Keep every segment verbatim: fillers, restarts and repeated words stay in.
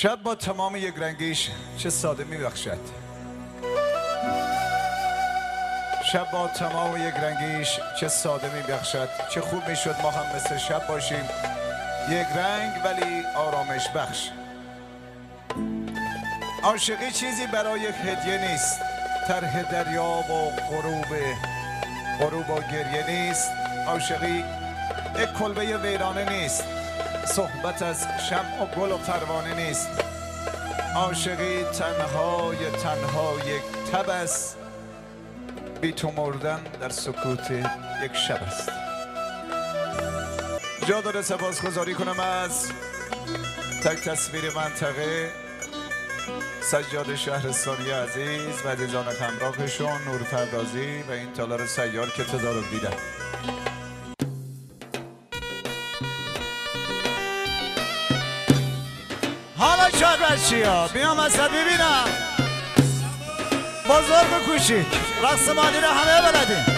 شب با تمام یک رنگیش چه ساده میبخشد. شب با تمام یک رنگیش چه ساده میبخشد. چه خوب میشد ما هم مثل شب باشیم، یک رنگ ولی آرامش بخش. عاشقی چیزی برای هدیه نیست، طرح دریا و غروب غروب و گریه نیست. عاشقی یک کلبه ویرانه نیست، صحبت از شمع و گل و پروانه نیست. عاشقی تنهای تنها یک تب است، بی تو مردن در سکوت یک شب است. جا داره سپاسگزاری کنم از تک تصویر منطقه، سجاد شهرستانی عزیز و عزیزان همراهشون، نور پردازی و این تالار سیار که تدارک دیدن. حالا شاید بچی ها بیام ازت ببینم، بزرگ و کوچیک رقص مانی رو همه بلدیم.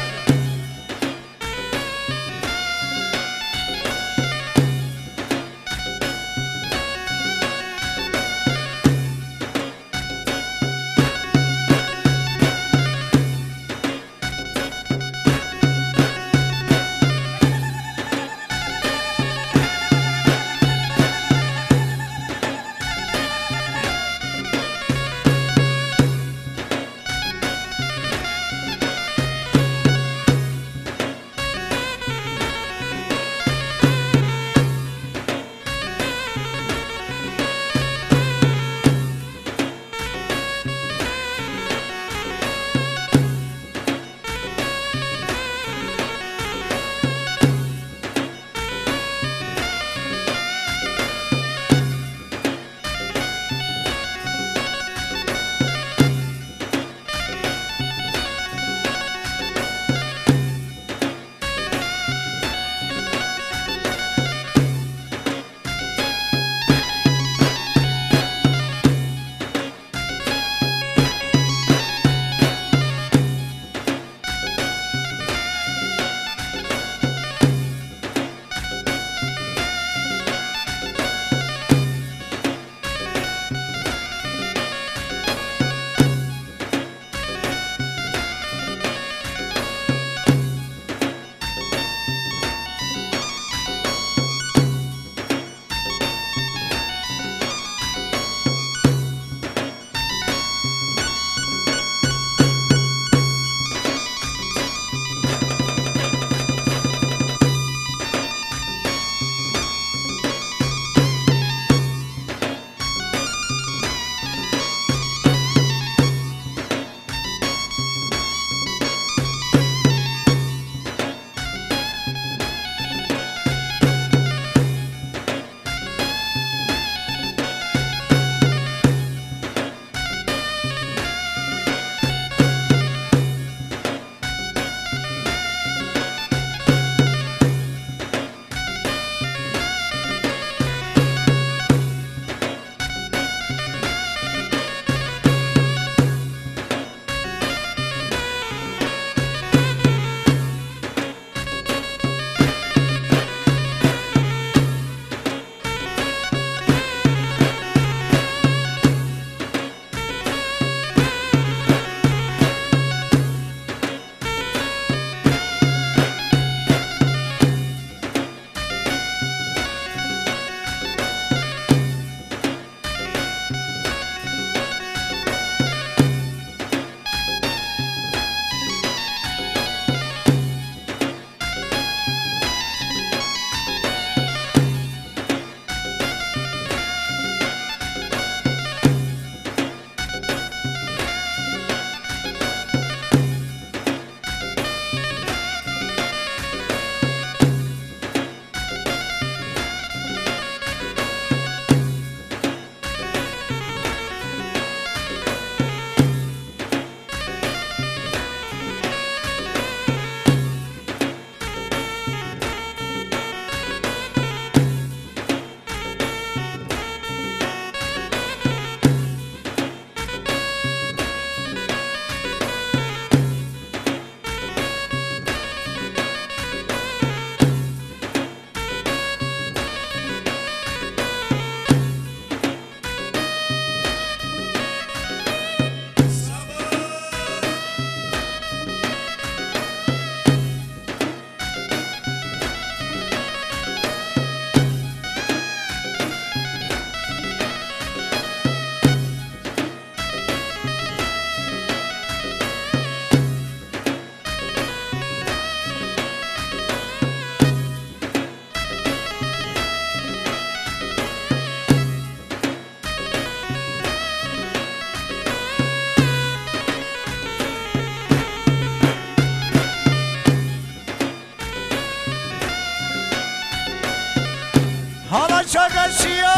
Achagashia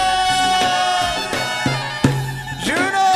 Juno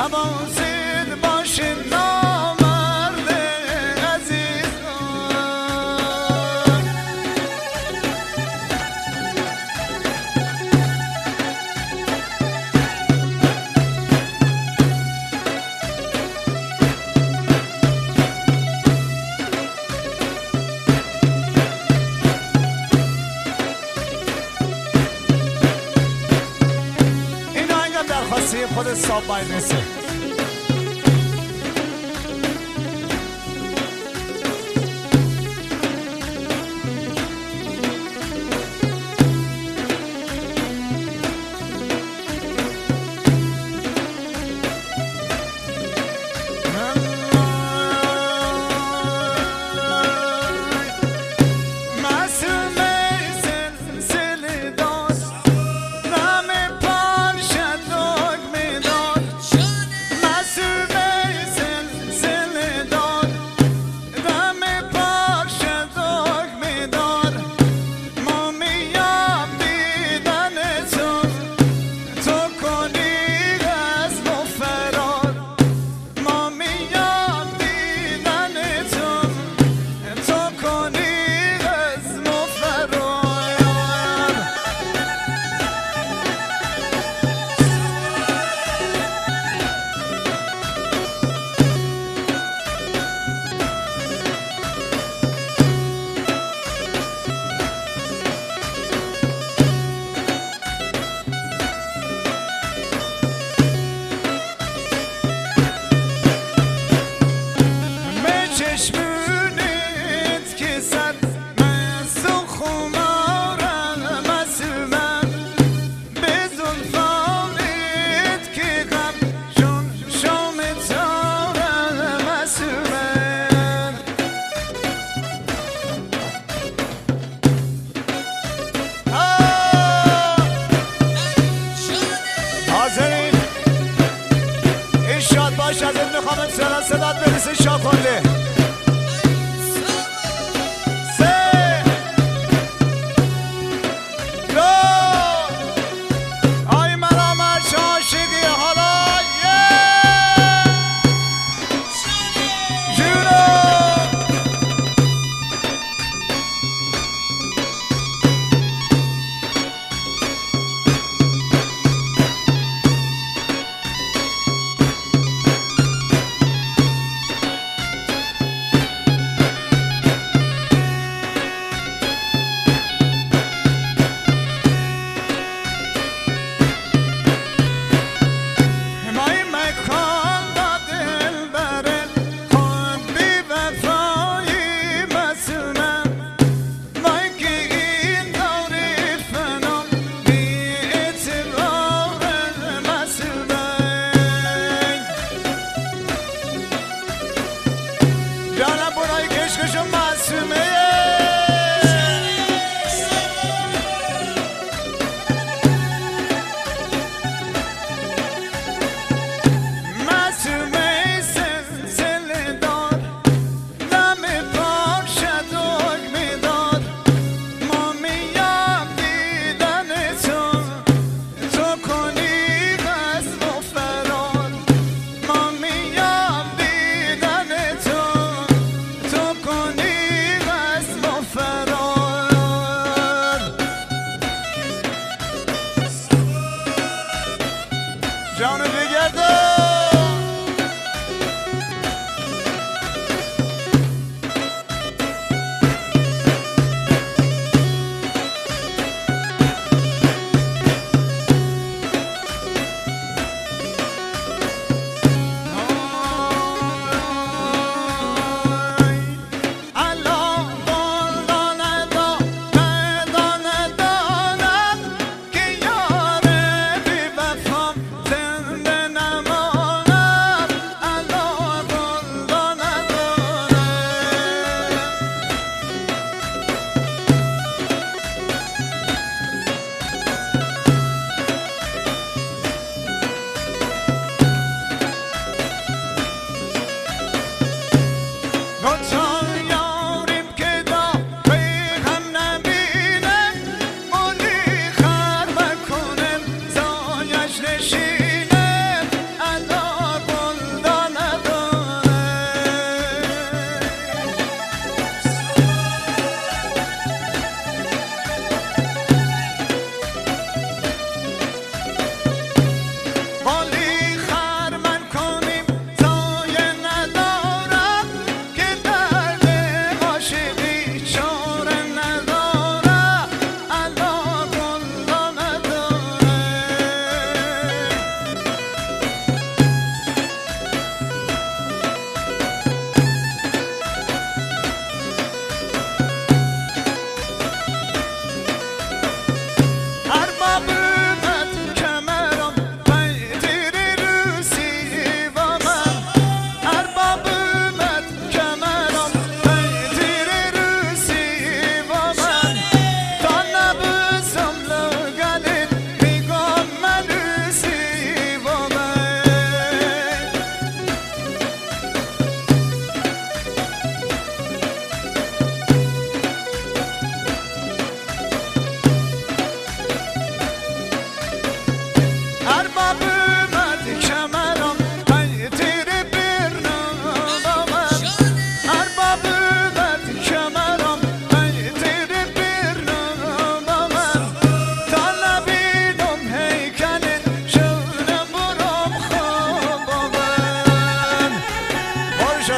حواست باشه نامرد عزیزم. این آهنگم درخواستی خود ساب مجلسه. چشمونت که صد مست و خمارم مسومم، به زلفانت که غم شون شام تارم مسومم. حاضرین این شاد باش از ابن خامد سران صدات برسه شاد کنده.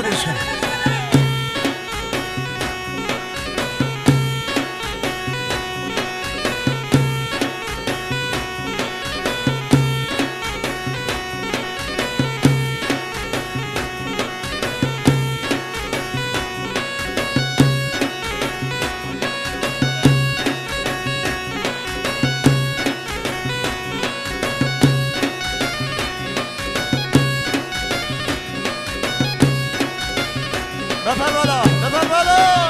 زدش کن بپر بالا بپر بالا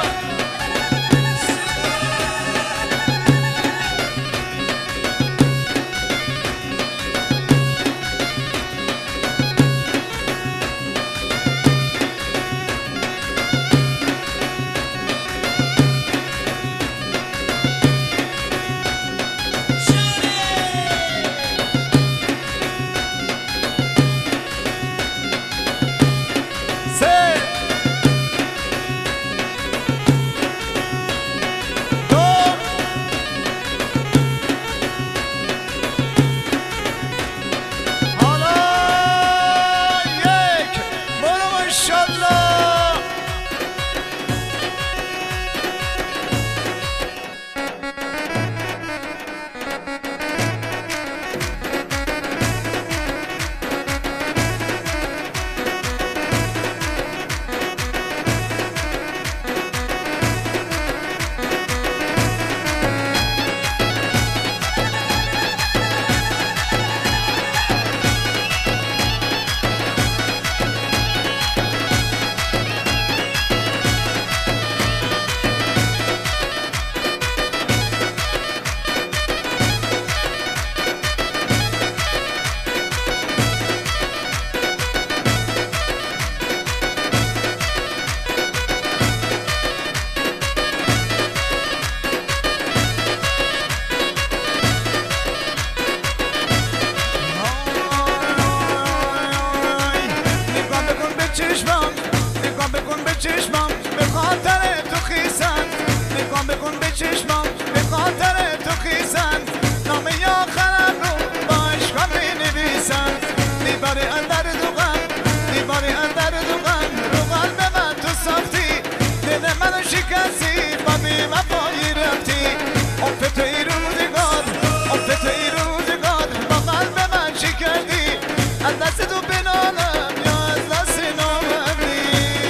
چشمم به خاطر تو خیسن نگاه بکن به چشمم به خاطر تو خیسن نام آخرم رو با عشقم می نویسن میباری اندر دوغن میباری اندر دوغن رو قلب من تو ساختی دل منو شکستی با بی وفایی رفتی افت ای روزگار افت ای روزگار با قلب من چی کردی از دست تو بنالم یا از دست نامردی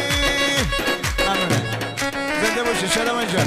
زنده باشی شرمان جان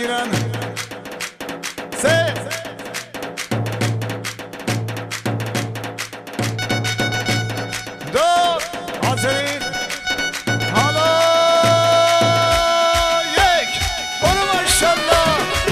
بگیرن. سه دو حاضرین حالا یک برو ماشالله.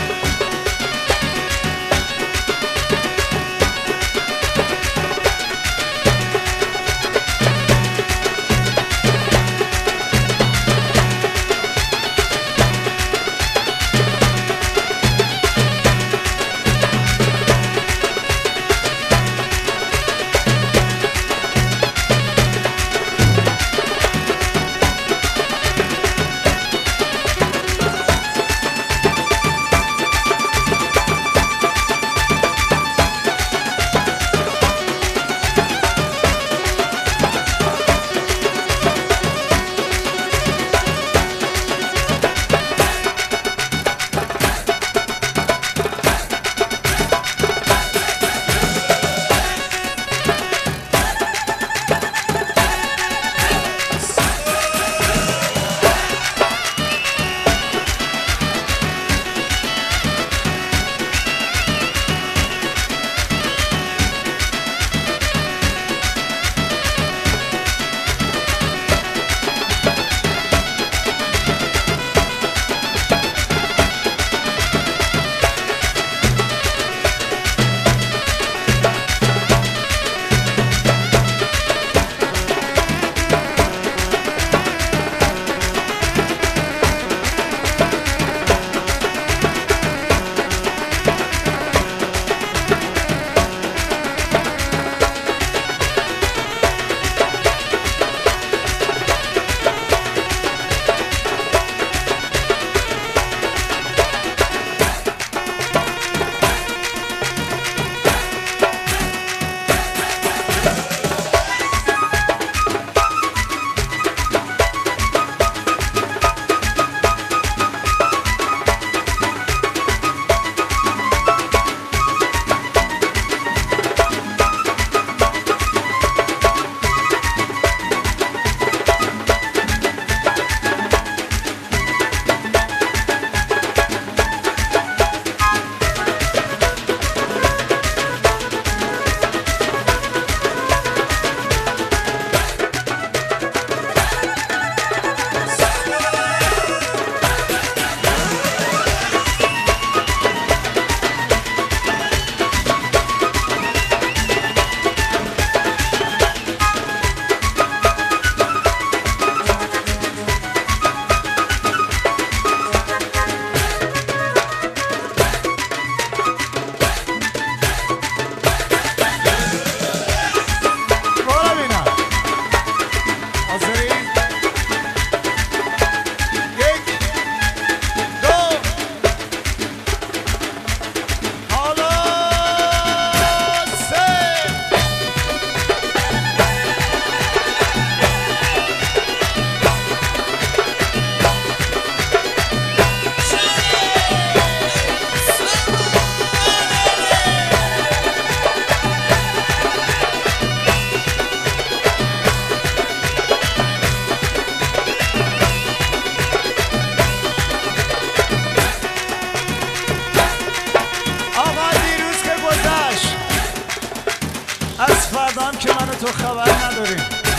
از فردام که من تو خبر نداریم.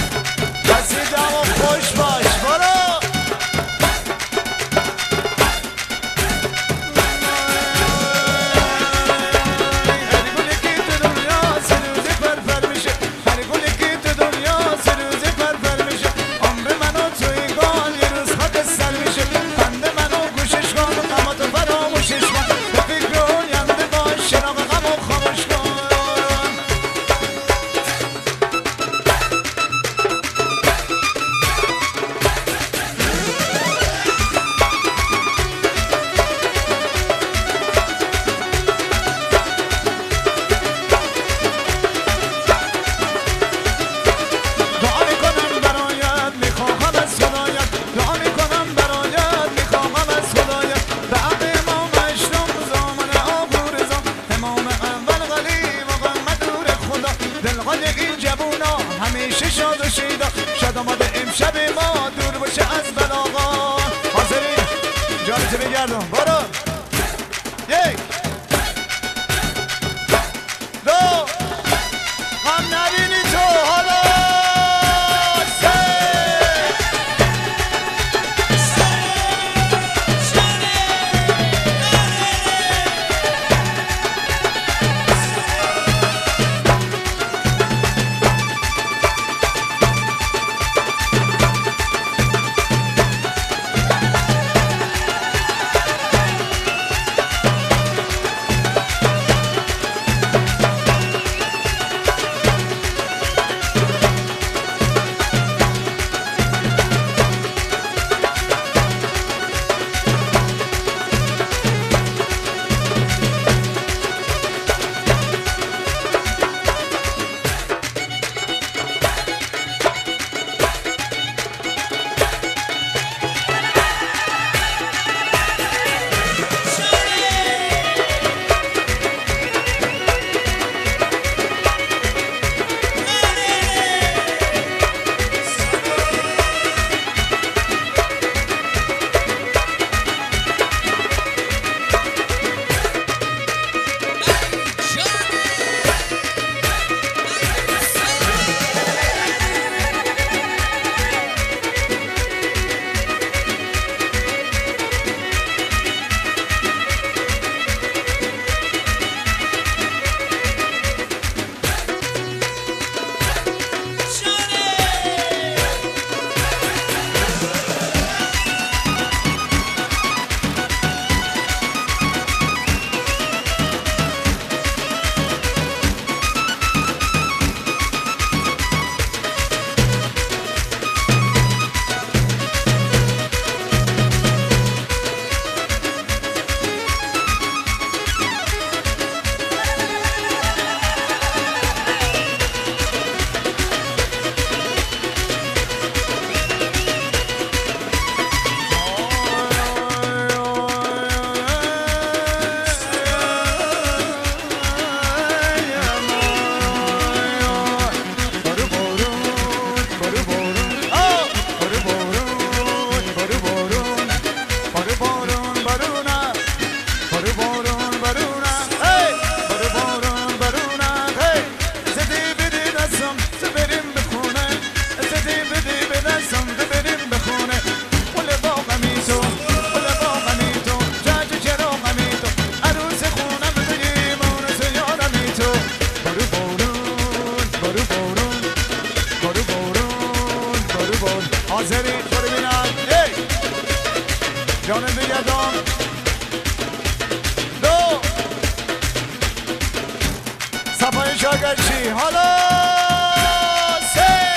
رسیدم و خوش باش برو. همیشه شاد و شیدا شاد آماده امشب ما دور باشه از بلاغا. حاضرین جانتو بگردم برو. جان بگردان دو صفای شاگرچی حالا سه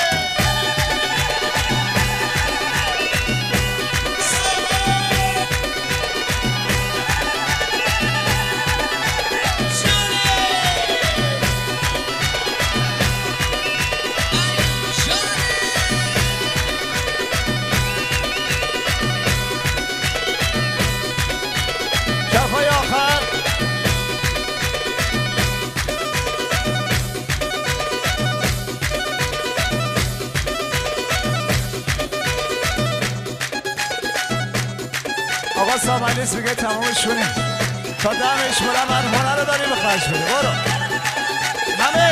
آقا سامنیس میگه تمامشونیم تا دمش برم من هنر رو داریم بخرج بده برو همه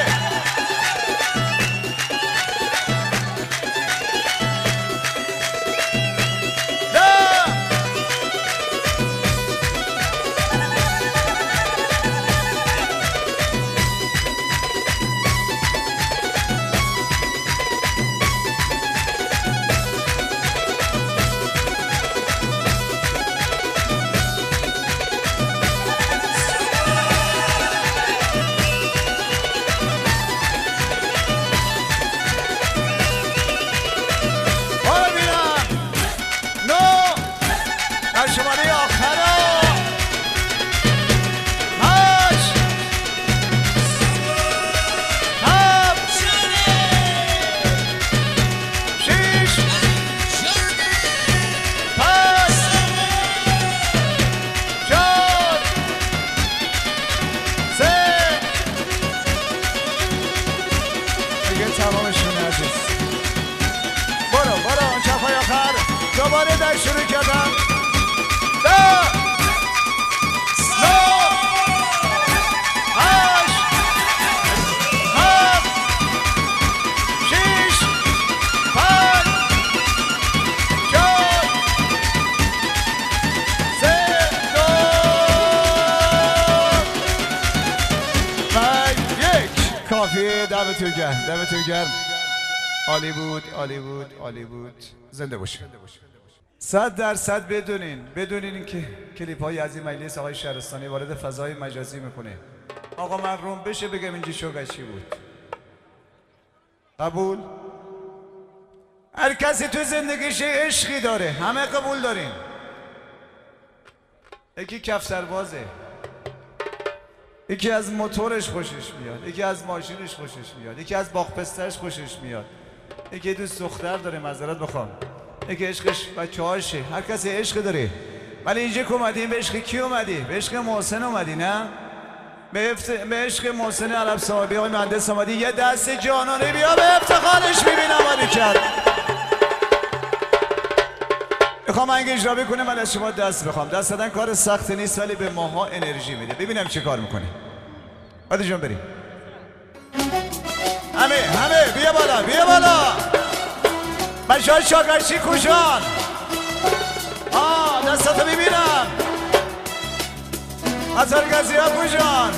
شماره آخر هشت هفت شیش پنج چهار سه دیگه تمامشون عزیز برو برو اون چپای آخر دوباره در شروع کردم کافیه دمتون گرم دمتون گرم عالی بود عالی بود عالی بود زنده باشید صد درصد بدونین بدونین که کلیپ های از این مجلس آقای شهرستانی وارد فضای مجازی میکنه آقا من روم بشه بگم اینجا شوگشی بود قبول هر کسی تو زندگیش عشقی داره همه قبول دارین یکی کف سربازه یکی از موتورش خوشش میاد یکی از ماشینش خوشش میاد یکی از باغ پسترش خوشش میاد یکی دوست دختر داره معذرت بخوام یکی عشقش بچه‌هاشه هر کسی عشق داره ولی اینجا که اومدیم به عشق کی اومدی؟ به عشق محسن اومدی نه؟ به, افت... به عشق محسن عرب صاحبی های مهندس اومدی یه دست جانانه بیا به افتخارش میبینم آری کرد میخوام انگه اجرا بکنه من از شما دست بخوام دست دادن کار سخت نیست ولی به ماها انرژی میده ببینم چه کار میکنی بادی جان بریم همه همه بیا بالا بیا بالا بچه های شاگرچی کجان آه دستاتو ببینم اثرگزی ها کجان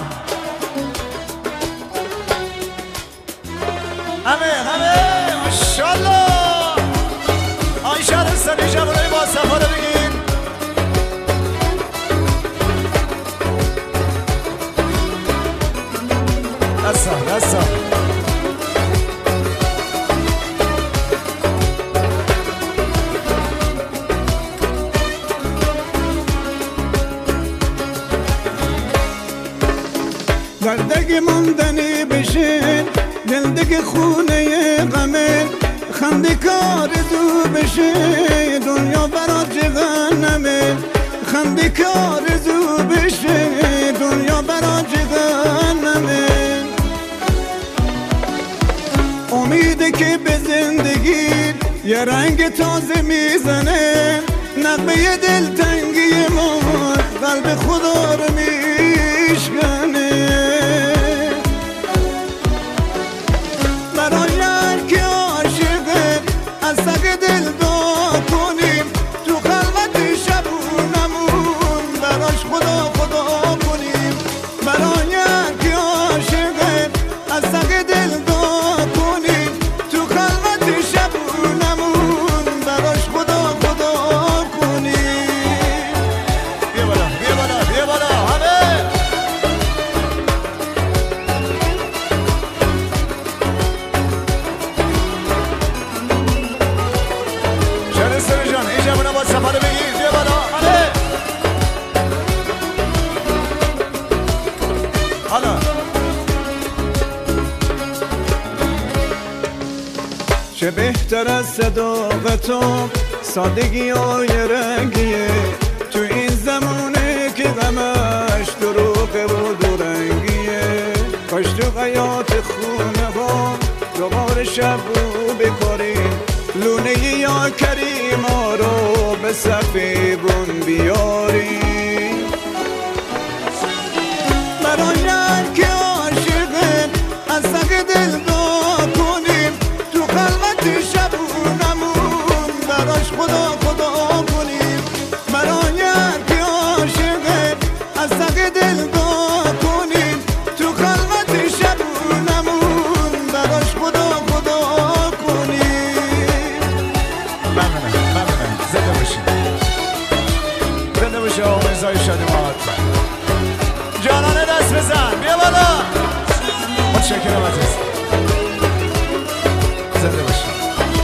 همه همه ماشاءالله آی شهرستانی جوانای با صفا رو بگیم دستا دستا دردگی ماندنی بشه دلدگی خونه غمه خنده کار زو بشه دنیا برات جهنمه خنده کار زو بشه دنیا برات جهنمه امیده که به زندگی یه رنگ تازه میزنه نغمه دلتنگی ما قلب خدا رو میشکنه برای هر که عاشقه از سگ دل دعا کنیم تو خلوت شبونمون براش خدا خدا کنیم برای هر که عاشقه از سگ دل دعا کنیم تو خلوت شبونمون براش خدا خدا کنیم چه بهتر از صداقت و سادگی های رنگیه تو این زمانه که غمش دروغه و دورنگیه. کاش تو حیات خونه ها دوباره شب رو بکاریم لونه یا کریم ها رو به صفی بون بیاریم. برای هر که عاشقه از سق دل دعا کنیم تو خلوت شبونمون براش خدا خدا کنیم. برای هر که عاشقه از سق دل دعا کنیم تو خلوت شبونمون براش خدا خدا کنیم. ممنونم ممنونم زنده باشید زنده باشه آقا رضای شادمات. جانانه دست بزن بیا بالا. متشکرم عزیز زنده باشید.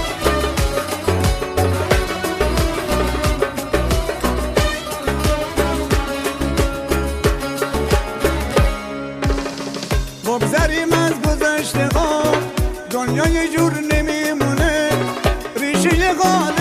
بگذریم از گذشته ها دنیا یه جور نمیمونه ریشه غالب